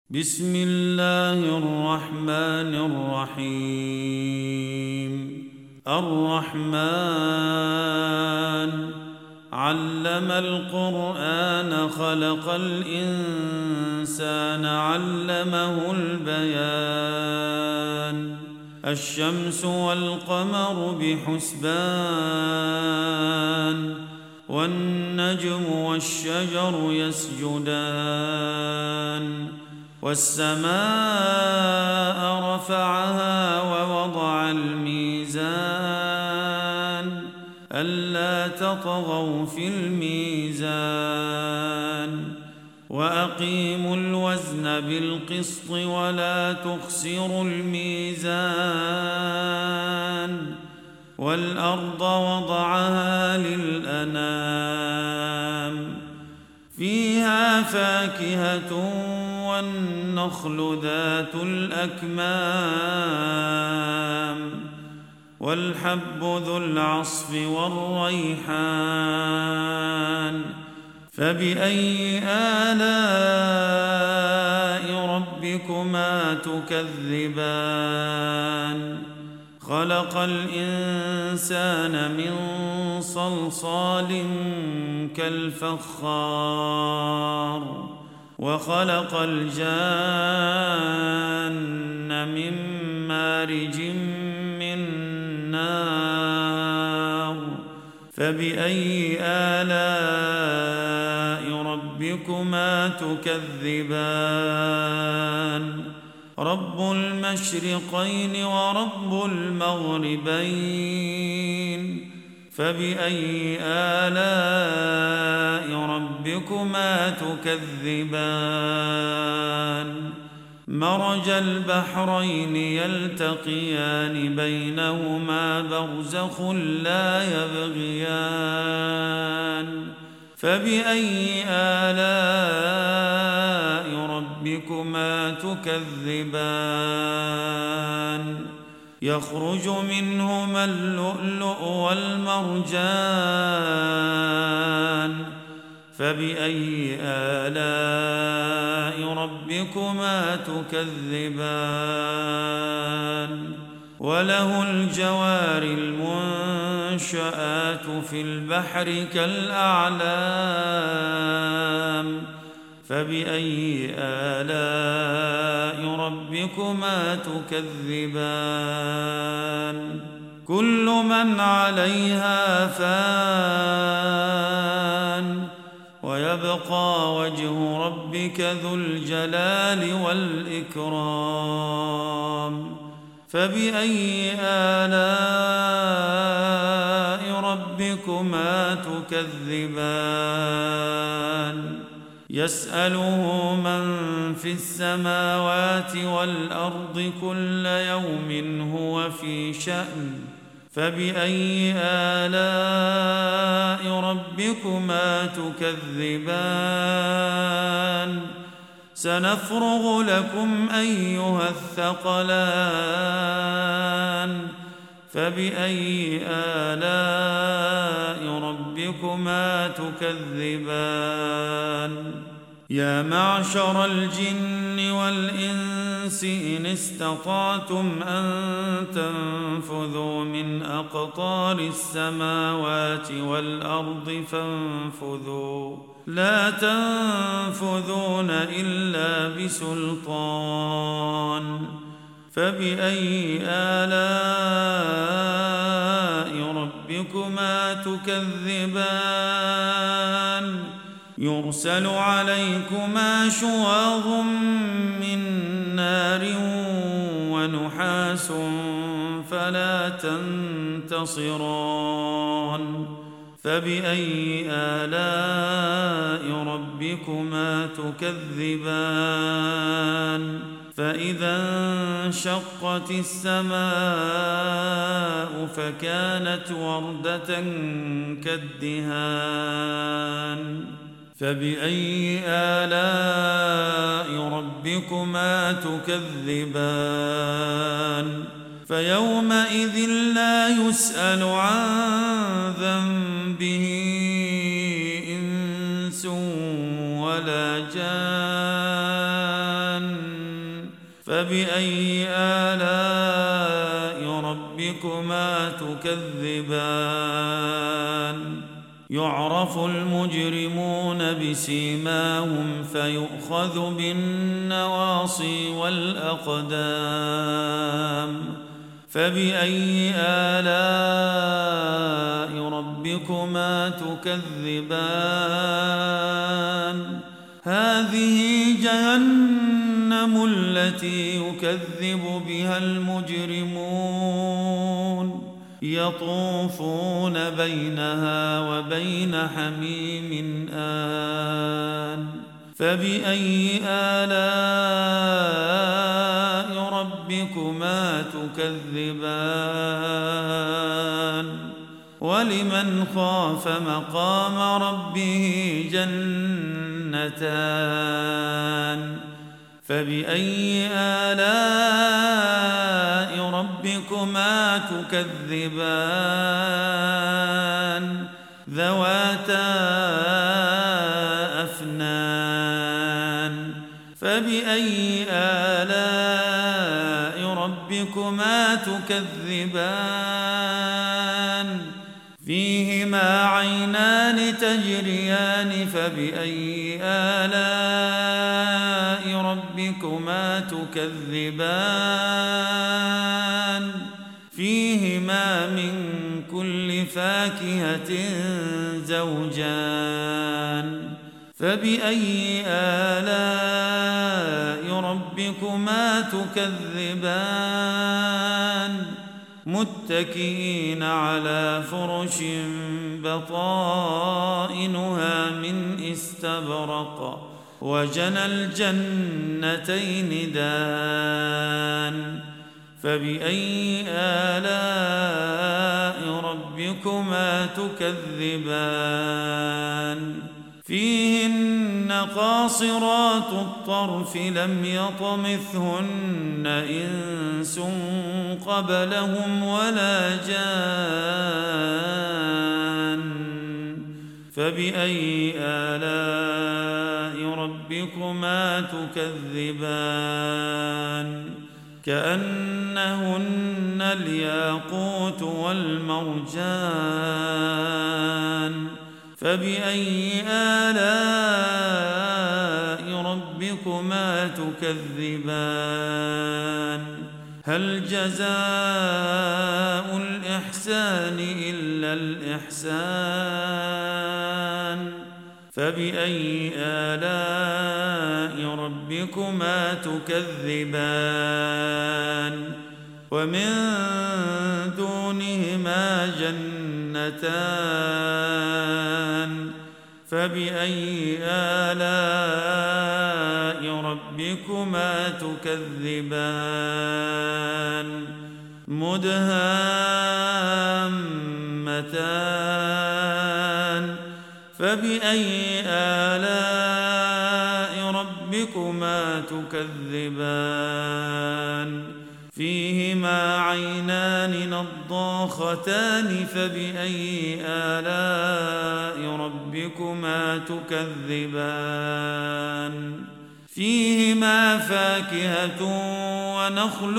بسم الله الرحمن الرحيم. الرحمن علم القرآن خلق الإنسان علمه البيان. الشمس والقمر بحسبان والنجم والشجر يسجدان والسماء رفعها ووضع الميزان ألا تطغوا في الميزان وأقيموا الوزن بالقسط ولا تخسروا الميزان والأرض وضعها للأنام فيها فاكهة والنخل ذات الأكمام والحب ذو العصف والريحان فبأي آلاء ربكما تكذبان خلق الإنسان من صلصال كالفخار وخلق الجان من مارج من نار فبأي آلاء ربكما تكذبان رب المشرقين ورب المغربين فبأي آلاء ربكما تكذبان مرج البحرين يلتقيان بينهما برزخ لا يبغيان فبأي آلاء ربكما تكذبان يخرج منهما اللؤلؤ والمرجان فبأي آلاء ربكما تكذبان وله الجوار المنشآت في البحر كالأعلام فبأي آلاء ربكما تكذبان كل من عليها فان ويبقى وجه ربك ذو الجلال والإكرام فبأي آلاء ربكما تكذبان يسأله من في السماوات والأرض كل يوم هو في شأن فبأي آلاء ربكما تكذبان سنفرغ لكم أيها الثقلان فبأي آلاء ربكما تكذبان يا معشر الجن والإنس إن استطعتم أن تنفذوا من أقطار السماوات والأرض فانفذوا لا تنفذون إلا بسلطان فبأي آلاء ربكما تكذبان يرسل عليكما شواظ من نار ونحاس فلا تنتصران فبأي آلاء ربكما تكذبان فإذا انشقت السماء فكانت وردة كالدهان فبأي آلاء ربكما تكذبان فيومئذ لا يسأل عن ذنبه إنس ولا جان فبأي آلاء ربكما تكذبان يعرف المجرمون بسيماهم فيؤخذ بالنواصي والأقدام فبأي آلاء ربكما تكذبان هذه جهنم التي يكذب بها المجرمون يطوفون بينها وبين حميم آن فبأي آلاء ربكما تكذبان ولمن خاف مقام ربه جنتان فبأي آلاء ربكما تكذبان ذواتا أفنان فبأي آلاء ربكما تكذبان فيهما عينان تجريان فبأي آلاء ربكما تكذبان فيهما من كل فاكهة زوجان فبأي آلاء ربكما تكذبان متكئين على فرش بطائنها من استبرق وجنى الجنتين دان فبأي آلاء ربكما تكذبان فيهن قاصرات الطرف لم يطمثهن إنس قبلهم ولا جان فبأي آلاء ربكما تكذبان كأنهن الياقوت والمرجان فبأي آلاء ربكما تكذبان هل جزاء الإحسان إلا الإحسان فبأي آلاء ربكما تكذبان ومن دونهما جنتان فبأي آلاء ربكما تكذبان مدهامتان فبأي آلاء ربكما تكذبان فيهما عينان نضاختان فبأي آلاء ربكما تكذبان فيهما فاكهة ونخل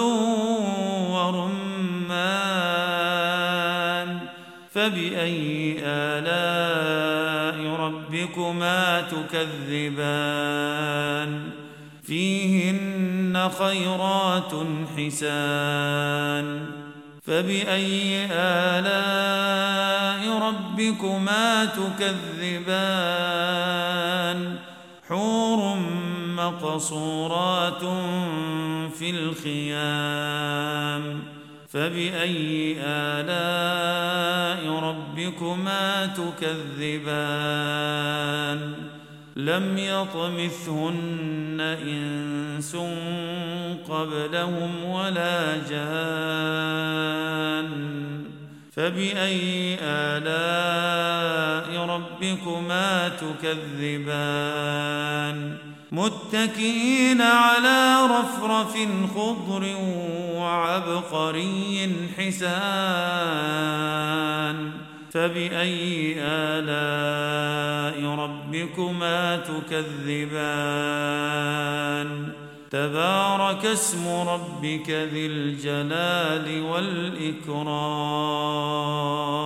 ورمان فبأي آلاء ربكما تكذبان فيهن خيرات حسان فبأي آلاء ربكما تكذبان حور مقصورات في الخيام فبأي آلاء ربكما تكذبان لم يطمثهن إنس قبلهم ولا جان فبأي آلاء ربكما تكذبان متكئين على رفرف خضر وعبقري حسان فبأي آلاء ربكما تكذبان تبارك اسم ربك ذي الجلال والإكرام.